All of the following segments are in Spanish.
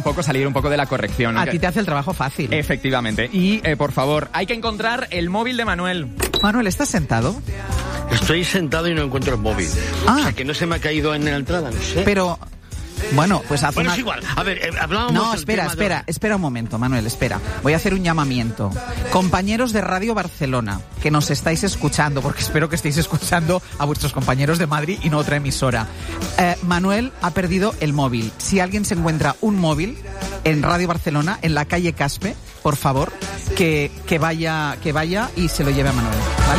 poco salir un poco de la corrección. A ti te hace el trabajo fácil. Efectivamente. Y, por favor, hay que encontrar el móvil de Manuel. Manuel, ¿estás sentado? Estoy sentado y no encuentro el móvil. Ah. O sea, que no se me ha caído en la entrada, no sé. Pero... Bueno, pues haz Bueno, una... es igual. A ver, hablábamos... No, del espera un momento, Manuel, espera. Voy a hacer un llamamiento. Compañeros de Radio Barcelona, que nos estáis escuchando, porque espero que estéis escuchando a vuestros compañeros de Madrid y no otra emisora. Manuel ha perdido el móvil. Si alguien se encuentra un móvil en Radio Barcelona, en la calle Caspe, por favor, que vaya y se lo lleve a Manuel, ¿vale?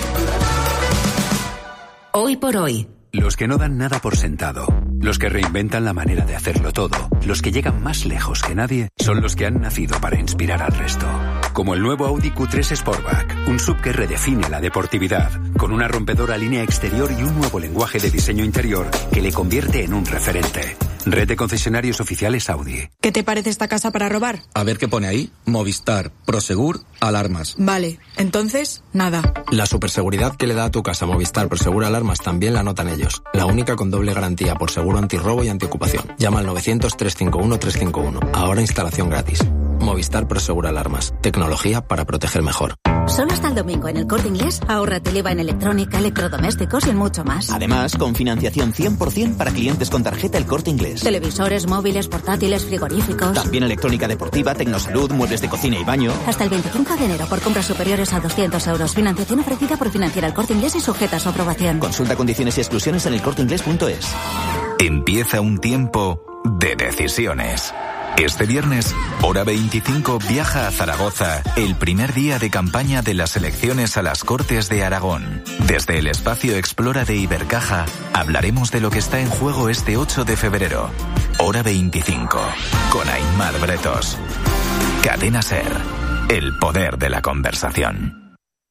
Hoy por hoy. Los que no dan nada por sentado, los que reinventan la manera de hacerlo todo, los que llegan más lejos que nadie, son los que han nacido para inspirar al resto. Como el nuevo Audi Q3 Sportback, un SUV que redefine la deportividad, con una rompedora línea exterior y un nuevo lenguaje de diseño interior que le convierte en un referente. Red de concesionarios oficiales Audi. ¿Qué te parece esta casa para robar? A ver qué pone ahí. Movistar, Prosegur, alarmas. Vale, entonces, nada. La superseguridad que le da a tu casa Movistar, Prosegur, alarmas también la notan ellos. La única con doble garantía por seguro antirrobo y antiocupación. Llama al 900-351-351. Ahora instalación gratis. Movistar, Prosegur, alarmas. Tecnología para proteger mejor. Solo hasta el domingo en el Corte Inglés, ahórrate el IVA en electrónica, electrodomésticos y en mucho más. Además, con financiación 100% para clientes con tarjeta El Corte Inglés. Televisores, móviles, portátiles, frigoríficos. También electrónica deportiva, tecnosalud, muebles de cocina y baño. Hasta el 25 de enero por compras superiores a 200 euros. Financiación ofrecida por Financiera El Corte Inglés y sujeta a su aprobación. Consulta condiciones y exclusiones en elcorteinglés.es. Empieza un tiempo de decisiones. Este viernes, Hora 25 viaja a Zaragoza, el primer día de campaña de las elecciones a las Cortes de Aragón. Desde el espacio Explora de Ibercaja, hablaremos de lo que está en juego este 8 de febrero. Hora 25, con Aimar Bretos. Cadena SER, el poder de la conversación.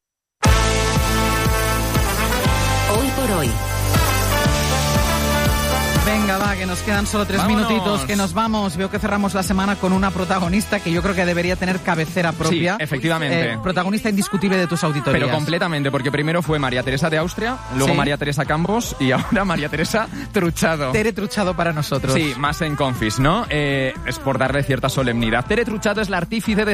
Hoy por hoy. Venga, va, que nos quedan solo 3 minutitos, que nos vamos. Veo que cerramos la semana con una protagonista que yo creo que debería tener cabecera propia. Sí, efectivamente. Protagonista indiscutible de tus auditorías. Pero completamente, porque primero fue María Teresa de Austria, luego Sí. María Teresa Campos y ahora María Teresa Truchado. Tere Truchado para nosotros. Sí, más en Confis, ¿no? Es por darle cierta solemnidad. Tere Truchado es la artífice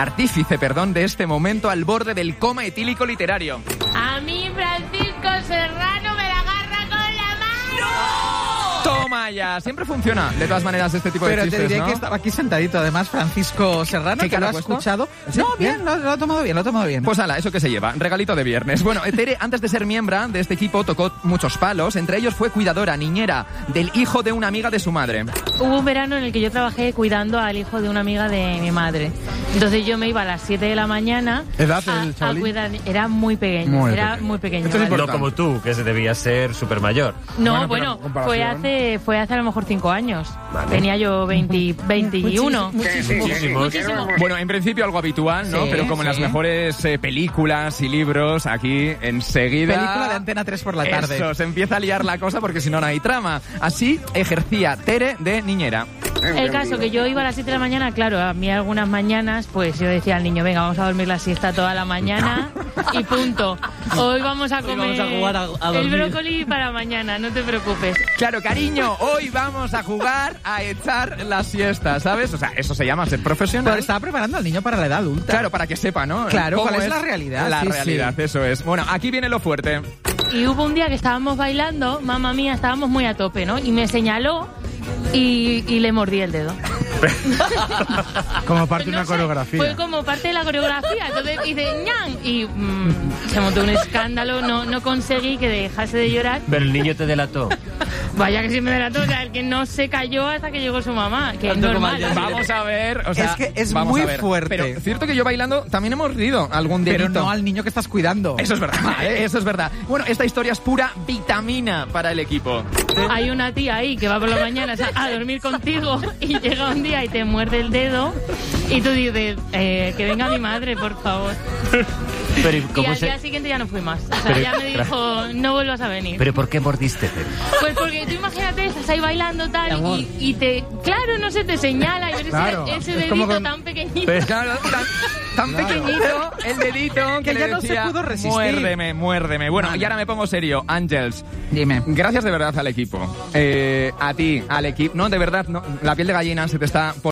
de este momento al borde del coma etílico literario. A mí Francisco Serrano me la agarra con la mano. ¡No! Toma ya, siempre funciona de todas maneras este tipo de Pero chistes, te diré ¿no? que estaba aquí sentadito, además, Francisco Serrano, ¿Qué que lo cara ha ha puesto? escuchado. ¿Sí? No, bien, lo ha tomado bien. Pues ala, eso que se lleva, regalito de viernes. Bueno, Tere, antes de ser miembro de este equipo, tocó muchos palos. Entre ellos fue cuidadora, niñera, del hijo de una amiga de su madre. Hubo un verano en el que yo trabajé cuidando al hijo de una amiga de mi madre. Entonces yo me iba a las 7 de la mañana ¿Edad a el chavalín? cuidar. Era muy pequeño, Muy muy pequeño. Esto es ¿vale? no como tú, que debía ser súper mayor. No, bueno, fue hace a lo mejor 5 años. Vale. Tenía yo 21. Muchísimo. Bueno, en principio algo habitual, ¿no? Sí, Pero como en las sí. mejores películas y libros, aquí enseguida... Película de Antena 3 por la tarde. Eso, se empieza a liar la cosa porque si no, no hay trama. Así ejercía Tere de niñera. El caso que yo iba a las 7 de la mañana, claro, a mí algunas mañanas, pues yo decía al niño, venga, vamos a dormir la siesta toda la mañana y punto. Hoy vamos a comer vamos a jugar a el dormir. brócoli para mañana, no te preocupes. Claro, cariño, hoy vamos a jugar a echar la siesta, ¿sabes? O sea, eso se llama ser profesional. Pero estaba preparando al niño para la edad adulta. Claro, para que sepa, ¿no? Claro, ¿Cómo ¿cuál es la realidad? La Sí, realidad, sí. eso es. Bueno, aquí viene lo fuerte. Y hubo un día que estábamos bailando, mamá mía, estábamos muy a tope, ¿no? Y me señaló y le mordí el dedo. Como parte de No una sé, coreografía. Fue como parte de la coreografía. Entonces hice ñan y se montó un escándalo. No conseguí que dejase de llorar. Pero el niño te delató. Vaya que sí me delató. O sea, el que no se cayó hasta que llegó su mamá. Que es normal. Vamos a ver, o sea, Es que es vamos muy a ver. fuerte. Pero cierto que yo bailando también hemos rido algún dedito. Pero no al niño que estás cuidando. Eso es verdad, eso es verdad. Bueno, esta historia es pura vitamina para el equipo. Hay una tía ahí que va por la mañana a dormir contigo y llega un día y te muerde el dedo y tú dices, que venga mi madre, por favor. Pero, ¿y Y cómo al se...? día siguiente ya no fui más. O sea, Pero- ya me dijo, no vuelvas a venir. ¿Pero por qué mordiste, Tere? Pues porque tú imagínate, estás ahí bailando tal amor. y te... Claro, no se te señala. Yo Claro, ese es dedito como con- tan pequeñito. Pero claro, tan pequeñito el dedito Que le ya no se decía, pudo resistir. muérdeme. Bueno, y ahora me pongo serio. Ángels, Dime. gracias de verdad al equipo. A ti, al equipo. No, de verdad, no, la piel de gallina se te está